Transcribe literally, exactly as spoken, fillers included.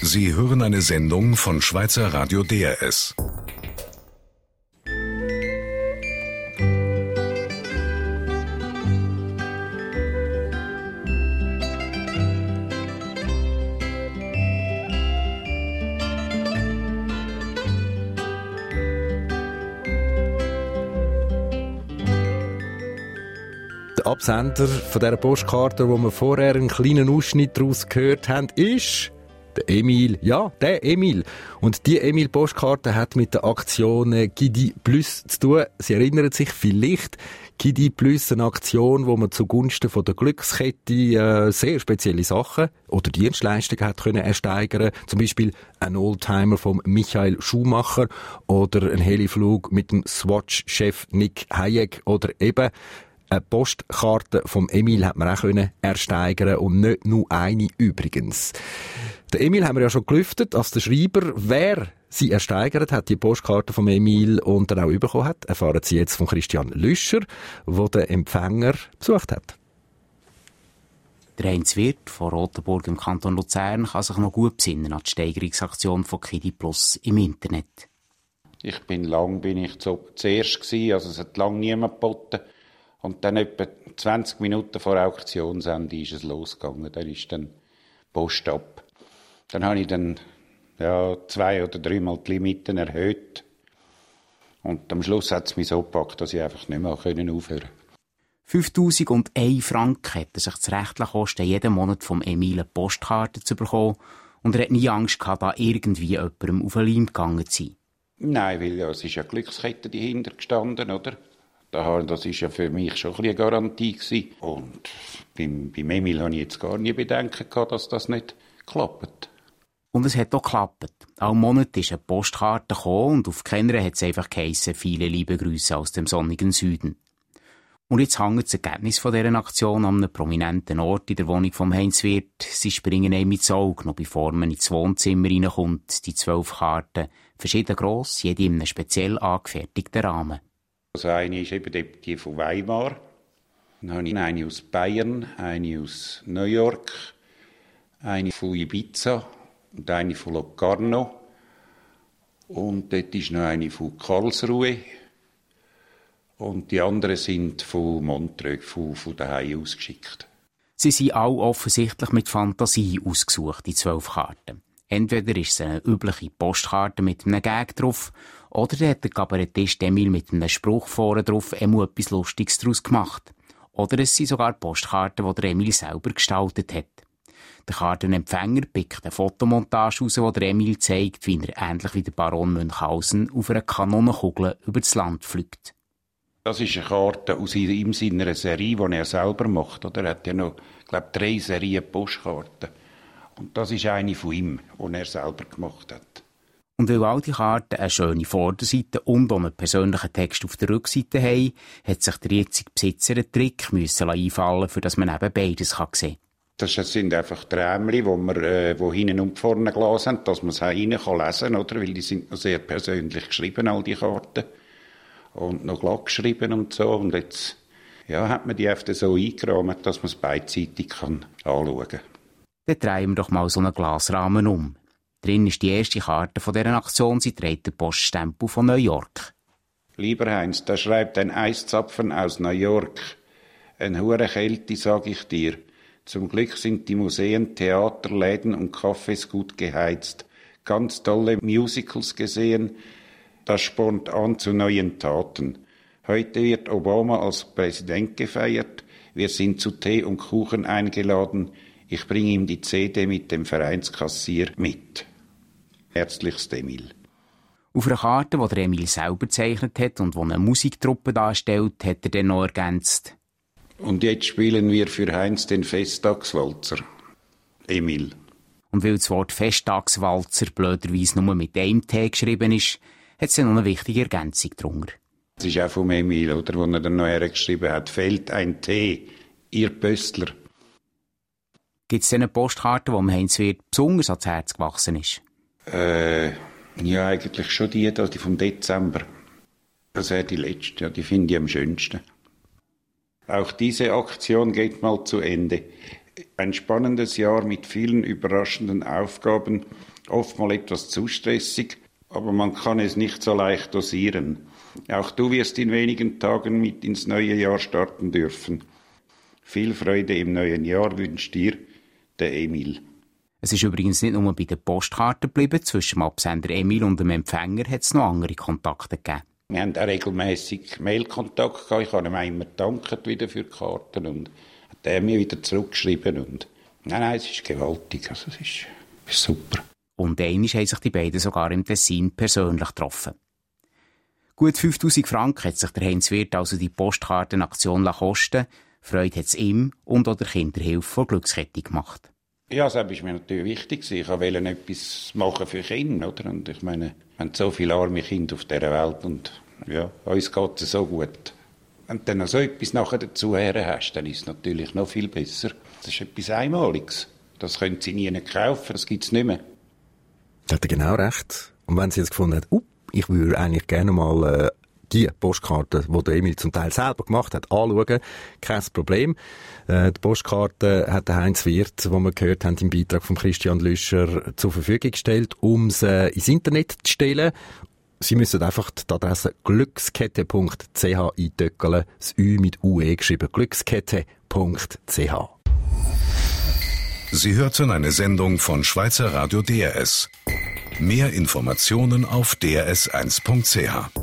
Sie hören eine Sendung von Schweizer Radio D R S. Der Absender von dieser Postkarte, wo wir vorher einen kleinen Ausschnitt daraus gehört haben, ist der Emil. Ja, der Emil. Und die Emil-Postkarte hat mit der Aktion Kidi Plus zu tun. Sie erinnern sich vielleicht, Kidi Plus, eine Aktion, wo man zugunsten von der Glückskette äh, sehr spezielle Sachen oder Dienstleistungen hat können ersteigern. Zum Beispiel ein Oldtimer von Michael Schumacher oder ein Heliflug mit dem Swatch-Chef Nick Hayek oder eben eine Postkarte vom Emil hat man auch können ersteigern und nicht nur eine übrigens. Der Emil haben wir ja schon gelüftet als der Schreiber. Wer sie ersteigert hat, die Postkarte vom Emil und dann auch bekommen hat, erfahren Sie jetzt von Christian Lüscher, der den Empfänger besucht hat. Der Heinz Wirth von Rotenburg im Kanton Luzern kann sich noch gut besinnen an die Steigerungsaktion von Kidi Plus im Internet. Ich bin lang bin ich zu, zuerst gewesen, also es hat lange niemand geboten. Und dann etwa zwanzig Minuten vor Auktionsende ist es losgegangen. Dann ist dann Post ab. Dann habe ich dann ja, zwei oder dreimal die Limiten erhöht. Und am Schluss hat es mich so gepackt, dass ich einfach nicht mehr aufhören konnte. fünftausendundeins Franken hat er sich das Recht kosten, jeden Monat vom Emil eine Postkarte zu bekommen. Und er hat nie Angst gehabt, da irgendwie jemandem auf den Leim gegangen zu sein. Nein, weil ja, es ist ja Glückskette dahinter gestanden, oder? Das war ja für mich schon ein bisschen eine Garantie gewesen. Und beim, beim Emil hatte ich jetzt gar nie Bedenken gehabt, dass das nicht klappt. Und es hat auch geklappt. All Monat ist eine Postkarte gekommen und auf keiner hat es einfach geheissen, viele liebe Grüße aus dem sonnigen Süden. Und jetzt hängt das Ergebnis von dieser Aktion an einem prominenten Ort in der Wohnung von Heinz Wirth. Sie springen einem ins Auge, noch bevor man ins Wohnzimmer reinkommt. Die zwölf Karten, verschieden gross, jede in einem speziell angefertigten Rahmen. Also eine ist eben die von Weimar, dann habe ich eine aus Bayern, eine aus New York, eine von Ibiza und eine von Locarno. Und dort ist noch eine von Karlsruhe. Und die anderen sind von Montreux, von, von daheim ausgeschickt. Sie sind auch offensichtlich mit Fantasie ausgesucht, die zwölf Karten. Entweder ist es eine übliche Postkarte mit einem Gag drauf, oder hat der Kabarettist Emil mit einem Spruch vorne drauf einmal etwas Lustiges daraus gemacht. Oder es sind sogar Postkarten, die der Emil selber gestaltet hat. Der Kartenempfänger pickt eine Fotomontage raus, wo der Emil zeigt, wie er ähnlich wie der Baron Münchhausen auf einer Kanonenkugel über das Land fliegt. Das ist eine Karte aus ihm seiner Serie, die er selber macht. Oder? Er hat ja noch, ich glaube, drei Serien Postkarten. Und das ist eine von ihm, die er selber gemacht hat. Und weil all die Karten eine schöne Vorderseite und auch einen persönlichen Text auf der Rückseite haben, hat sich der jetzige Besitzer einen Trick müssen einfallen, für dass man eben beides sehen kann. Das sind einfach Trämchen, die wir äh, wo hinten und vorne gelesen haben, dass man es rein kann lesen kann, oder? Weil die sind noch sehr persönlich geschrieben, all die Karten. Und noch glatt geschrieben und so. Und jetzt ja, hat man die einfach so eingerahmt, dass man es beidseitig kann anschauen kann. Dann drehen wir doch mal so einen Glasrahmen um. Drin ist die erste Karte von dieser Aktion, sie trägt den Poststempel von New York. Lieber Heinz, da schreibt ein Eiszapfen aus New York. Eine hure Kälte, sag ich dir. Zum Glück sind die Museen, Theater, Läden und Cafés gut geheizt. Ganz tolle Musicals gesehen. Das spornt an zu neuen Taten. Heute wird Obama als Präsident gefeiert. Wir sind zu Tee und Kuchen eingeladen. Ich bringe ihm die C D mit dem Vereinskassier mit. Herzlichst Emil. Auf einer Karte, die der Emil selber gezeichnet hat und die eine Musiktruppe darstellt, hat er dann noch ergänzt. Und jetzt spielen wir für Heinz den Festtagswalzer. Emil. Und weil das Wort Festtagswalzer blöderweise nur mit einem T geschrieben ist, hat es dann noch eine wichtige Ergänzung drunter. Das ist auch vom Emil, oder, wo er dann noch hergeschrieben hat. Fehlt ein T, ihr Pöstler. Gibt es denn eine Postkarte, die Heinz Wirth besonders ans Herz gewachsen ist? Äh, ja, eigentlich schon die, die vom Dezember. Das wäre die letzte, ja, die finde ich am schönsten. Auch diese Aktion geht mal zu Ende. Ein spannendes Jahr mit vielen überraschenden Aufgaben, oftmals etwas zu stressig, aber man kann es nicht so leicht dosieren. Auch du wirst in wenigen Tagen mit ins neue Jahr starten dürfen. Viel Freude im neuen Jahr wünscht dir der Emil. Es ist übrigens nicht nur bei den Postkarten geblieben. Zwischen dem Absender Emil und dem Empfänger hat es noch andere Kontakte gegeben. Wir haben auch regelmässig Mailkontakt gehabt. Ich habe ihm immer gedankt wieder für die Karten und hat er mir wieder zurückgeschrieben. Und nein, nein, es ist gewaltig. Also es ist, ist super. Und einmal haben sich die beiden sogar im Tessin persönlich getroffen. Gut fünftausend Franken hat sich der Heinz Wirth also die Postkartenaktion kosten. Freude hat es ihm und auch der Kinderhilfe von Glückskette gemacht. Ja, das war mir natürlich wichtig. Ich wollte etwas machen für Kinder, oder? Und ich meine, wir haben so viele arme Kinder auf dieser Welt und ja, uns geht es so gut. Wenn du dann noch so etwas nachher dazu hast, dann ist es natürlich noch viel besser. Das ist etwas Einmaliges. Das können sie nie kaufen, das gibt es nicht mehr. Da hat er genau recht. Und wenn sie jetzt gefunden hat, uh, ich würde eigentlich gerne mal äh, die Postkarte, die der Emil zum Teil selber gemacht hat, anschauen, kein Problem. Äh, die Postkarte hat der Heinz Wirth, wo wir gehört haben, im Beitrag von Christian Lüscher zur Verfügung gestellt, um sie ins Internet zu stellen. Sie müssen einfach die Adresse glückskette punkt c h eintöckeln, das Ü mit U E geschrieben, glückskette punkt c h. Sie hörten eine Sendung von Schweizer Radio D R S. Mehr Informationen auf d r s eins punkt c h.